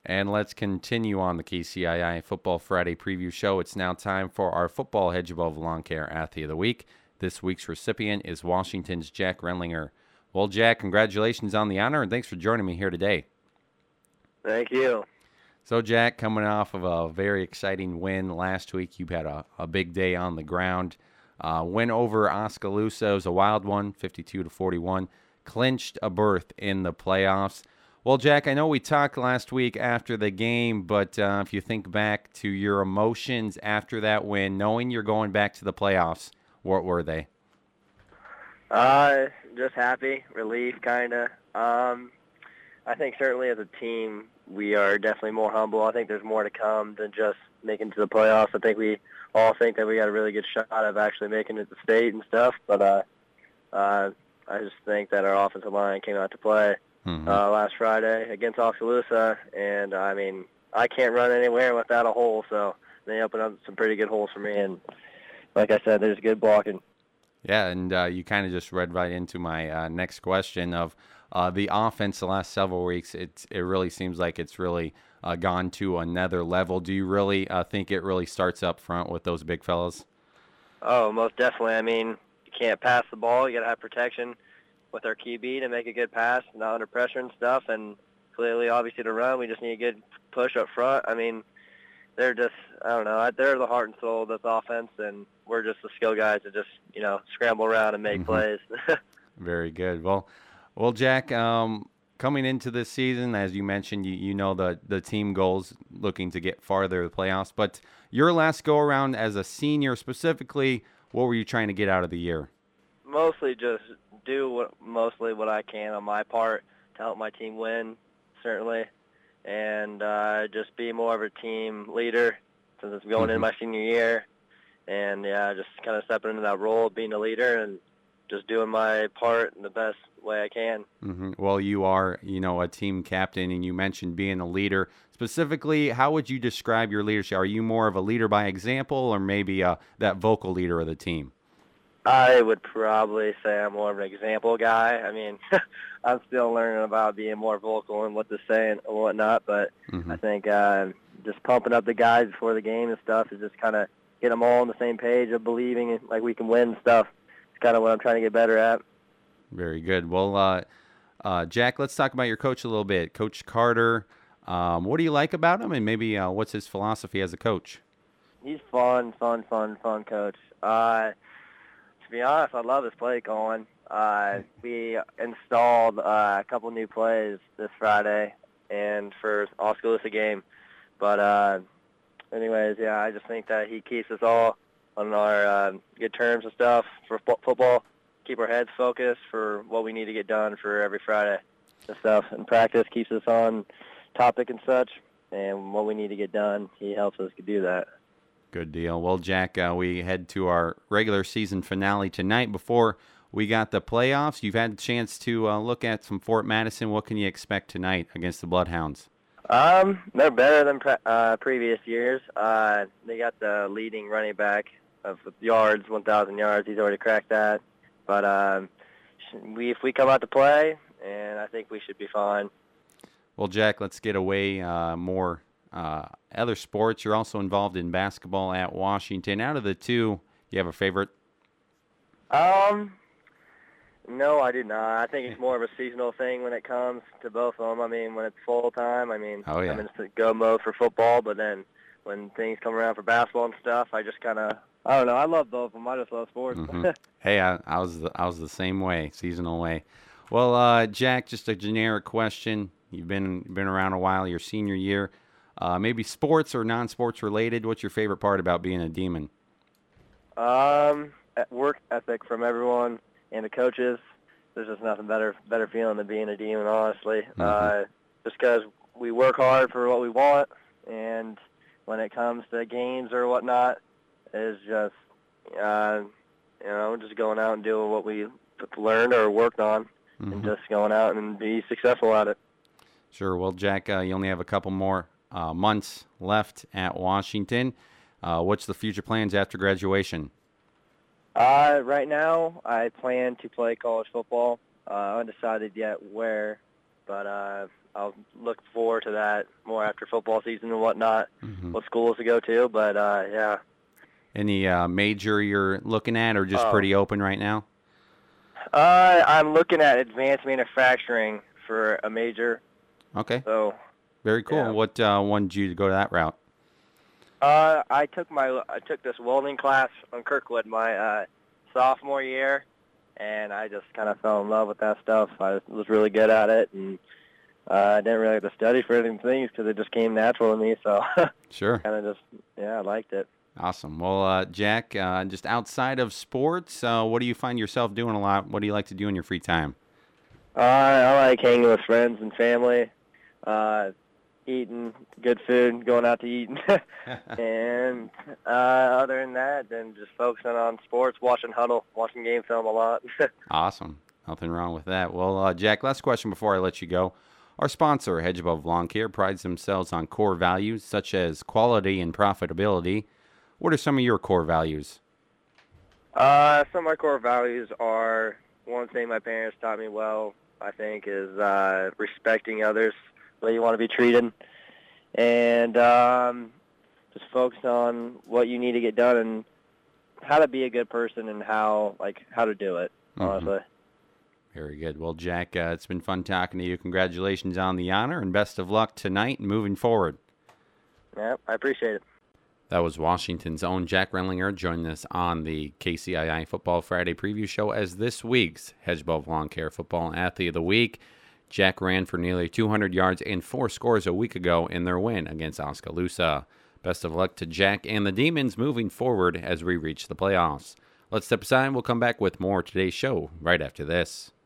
And let's continue on the KCII Football Friday preview show. It's now time for our Football Hedge Above Lawn Care Athlete of the Week. This week's recipient is Washington's Jack Renlinger. Well, Jack, congratulations on the honor, and thanks for joining me here today. Thank you. So, Jack, coming off of a very exciting win last week, you had a big day on the ground. Win over Oskaloosa. It was a wild one, 52-41. Clinched a berth in the playoffs. Well, Jack, I know we talked last week after the game, but if you think back to your emotions after that win, knowing you're going back to the playoffs, what were they? Just happy, relief, kind of. I think certainly as a team, we are definitely more humble. I think there's more to come than just making it to the playoffs. I think we all think that we got a really good shot of actually making it to state and stuff, but I just think that our offensive line came out to play last Friday against Oskaloosa, and I mean, I can't run anywhere without a hole, so they opened up some pretty good holes for me, and like I said, there's good blocking. Yeah, and you kind of just read right into my next question of the offense the last several weeks. It really seems like it's really gone to another level. Do you really think it really starts up front with those big fellas? Oh, most definitely. I mean, you can't pass the ball. You got to have protection with our QB to make a good pass, not under pressure and stuff. And clearly, obviously, to run, we just need a good push up front. I mean, they're just, I don't know, they're the heart and soul of this offense, and we're just the skill guys that just, scramble around and make plays. Very good. Well, Jack, coming into this season, as you mentioned, you know the team goals looking to get farther to the playoffs. But your last go-around as a senior specifically, what were you trying to get out of the year? Mostly just do what I can on my part to help my team win, certainly, and just be more of a team leader since it's going into my senior year. And, just kind of stepping into that role, being a leader, and just doing my part in the best way I can. Well, you are, a team captain, and you mentioned being a leader. Specifically, how would you describe your leadership? Are you more of a leader by example or maybe that vocal leader of the team? I would probably say I'm more of an example guy. I mean, I'm still learning about being more vocal and what to say and whatnot, but I think just pumping up the guys before the game and stuff is just kind of get them all on the same page of believing like we can win and stuff. It's kind of what I'm trying to get better at. Very good. Well, Jack, let's talk about your coach a little bit. Coach Carter, what do you like about him, and maybe what's his philosophy as a coach? He's fun coach. To be honest, I love his play calling. We installed a couple new plays this Friday and for Oskaloosa game. But anyways, yeah, I just think that he keeps us all on our good terms and stuff for football, keep our heads focused for what we need to get done for every Friday and stuff. And practice keeps us on topic and such, and what we need to get done, he helps us do that. Good deal. Well, Jack, we head to our regular season finale tonight. Before we got the playoffs, you've had a chance to look at some Fort Madison. What can you expect tonight against the Bloodhounds? They're better than previous years. They got the leading running back of yards, 1,000 yards. He's already cracked that. But if we come out to play, and I think we should be fine. Well, Jack, let's get away more other sports. You're also involved in basketball at Washington. Out of the two, you have a favorite? No, I do not. I think it's more of a seasonal thing when it comes to both of them. I mean, when it's full time, I'm in go mode for football, but then when things come around for basketball and stuff, I just kind of, I don't know. I love both of them. I just love sports. Hey, I was the same way, seasonal way. Well, Jack, just a generic question. You've been around a while, your senior year. Maybe sports or non-sports related. What's your favorite part about being a Demon? Work ethic from everyone and the coaches. There's just nothing better feeling than being a Demon, honestly. Just because we work hard for what we want, and when it comes to games or whatnot, it's just just going out and doing what we learned or worked on, and just going out and be successful at it. Sure. Well, Jack, you only have a couple more months left at Washington. What's the future plans after graduation? Right now, I plan to play college football. Undecided yet where, but I'll look forward to that more after football season and whatnot, what schools to go to. But, yeah. Any major you're looking at, or just Oh. pretty open right now? I'm looking at advanced manufacturing for a major. Okay, So, very cool. yeah. What wanted you to go that route? I took this welding class on Kirkwood my sophomore year, and I just kind of fell in love with that stuff. I was really good at it, and I didn't really have to study for any things because it just came natural to me. So, Sure. kind of I liked it. Awesome. Well, Jack, just outside of sports, what do you find yourself doing a lot? What do you like to do in your free time? I like hanging with friends and family, eating good food, going out to eat, and other than that, then just focusing on sports, watching Huddle, watching game film a lot. Awesome. Nothing wrong with that. Well, Jack, last question before I let you go. Our sponsor, Hedge Above Lawn Care, prides themselves on core values such as quality and profitability. What are some of your core values? Some of my core values are, one thing my parents taught me well, I think, is respecting others, the way you want to be treated, and just focus on what you need to get done and how to be a good person and how to do it, honestly. Very good. Well, Jack, it's been fun talking to you. Congratulations on the honor, and best of luck tonight and moving forward. Yeah, I appreciate it. That was Washington's own Jack Renlinger joining us on the KCII Football Friday preview show as this week's Hedge Above Lawn Care Football Athlete of the Week. Jack ran for nearly 200 yards and 4 scores a week ago in their win against Oskaloosa. Best of luck to Jack and the Demons moving forward as we reach the playoffs. Let's step aside and we'll come back with more of today's show right after this.